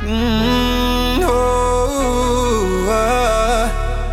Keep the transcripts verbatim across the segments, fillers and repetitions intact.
Mm, oh, uh,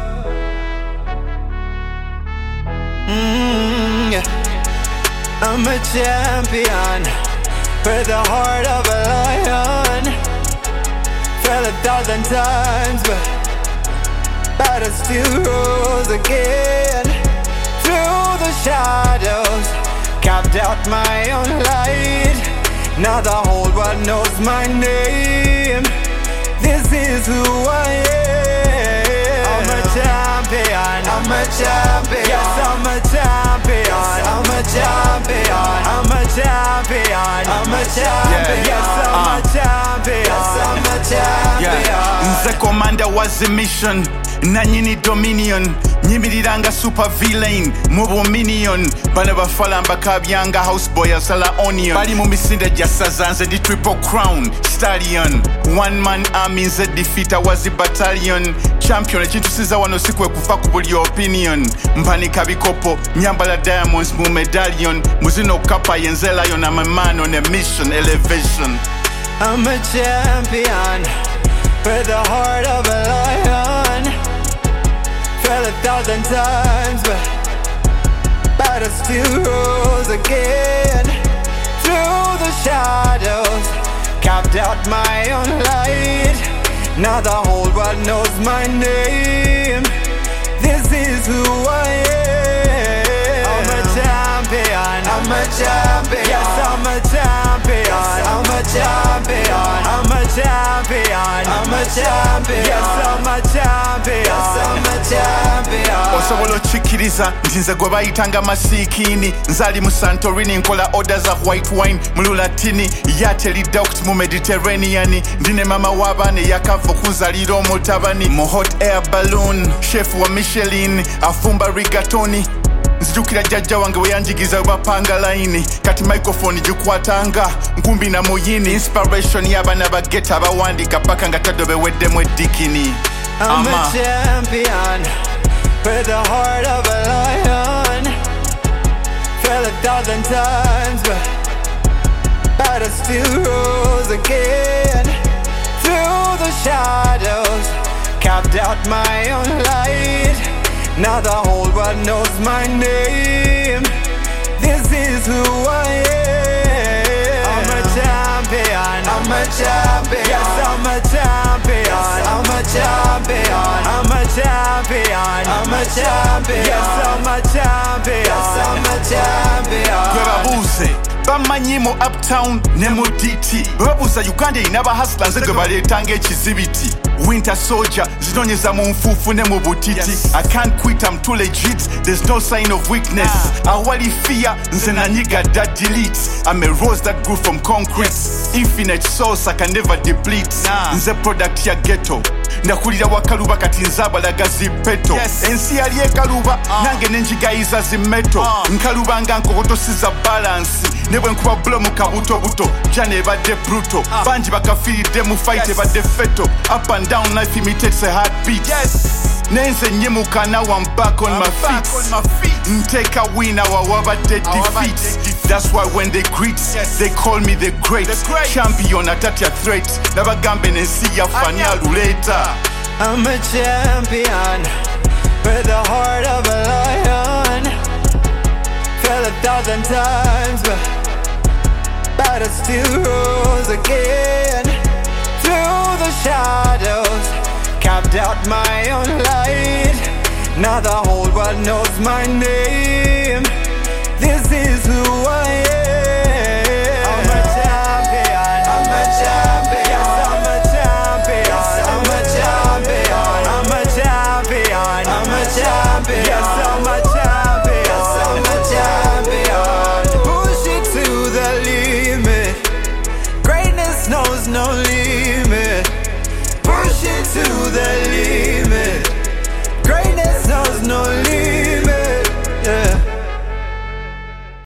mm, yeah. I'm a champion with the heart of a lion. Fell a thousand times, but, but I still rose again. Through the shadows, carved out my own light. Now the whole world knows my name. This is who I am. I'm a champion. I'm a champion. Yes, I'm a champion. I'm a champion. I'm a champion. I'm a champion. Yes, I'm a champion. Yes, I'm a champion. The commander was a mission. Nanyini dominion. Nyimiranga super villain mubo minion bana bafala mbakabyanga houseboy asala onion bali mu misinde jasazanze di triple crown stallion one man army nze defeater was the battalion champion ekintu siza wano sikwe kufa ku buli opinion mpanika bikopo nyambala diamonds mu medallion muzino kapa yenze lion I'm a man on a mission elevation. I'm a champion with the heart of a lion. Fell a thousand times, but, but I still rose again. Through the shadows, carved out my own light. Now the whole world knows my name. This is who I am. I'm a champion. I'm a champion. Yes, I'm a champion. I'm a champion. I'm a champion. I'm a champion. Yes, I'm a champion. Yes, I'm a champion. Osobola chikiriza ntinze gwe bayitanga masikini nzali mu Santorini nkola orders of white wine mu Lulatini yateli docked mu Mediterranean ndine mama wabane yakava kuzalira omutabani mu hot air balloon chef wa Michelin afumba rigatoni nzijukira jajja wange weyanjigiza bapanga line kati microphone gikwatanga nkumbi na muyini inspiration y'abana bageta abawandika paka nga tadobe weddemu edikini. I'm a champion with the heart of a lion. Fell a thousand times, but, but I still rose again. Through the shadows, carved out my own light. Now the whole world knows my name. This is who I am. I'm a champion. I'm a champion. Yes, I'm a champion. I'm a champion. I'm a champion. I'm a champion. Yes, I'm a champion. Yes, I'm a champion. Gwebabuze bamanyi mu uptown ne mu D T babuza Uganda inaba hustlers gwe baletanga ekizibiti winter soldier zinonyeza mu nfufu ne mu butiti. I can't quit, I'm too legit, there's no sign of weakness. Awali fear nze nanyiga that delete. I'm a rose that grew from concrete. Infinite source I can never deplete. Nze product ya ghetto ndakulira wakaluba kati nzabalaga zipeto ensi yali ekaluba nange nenjigayiza zimeto nkaluba nga nkokoto siza balance nebwe nkuba blow mu kabuto buto jane ebadde bruto banji bakafiridde mu fight ebadde feto up and down life imitates a heartbeat. Nenze nyemuka now I'm back on my feet nteka winner wawabadde defeat. That's why when they greet they call me the great champion atatya threat nabagambe nensi yafanya luleta. I'm a champion with the heart of a lion. Fell a thousand times, but, but I still rose again. Through the shadows, carved out my own light. Now the whole world knows my name.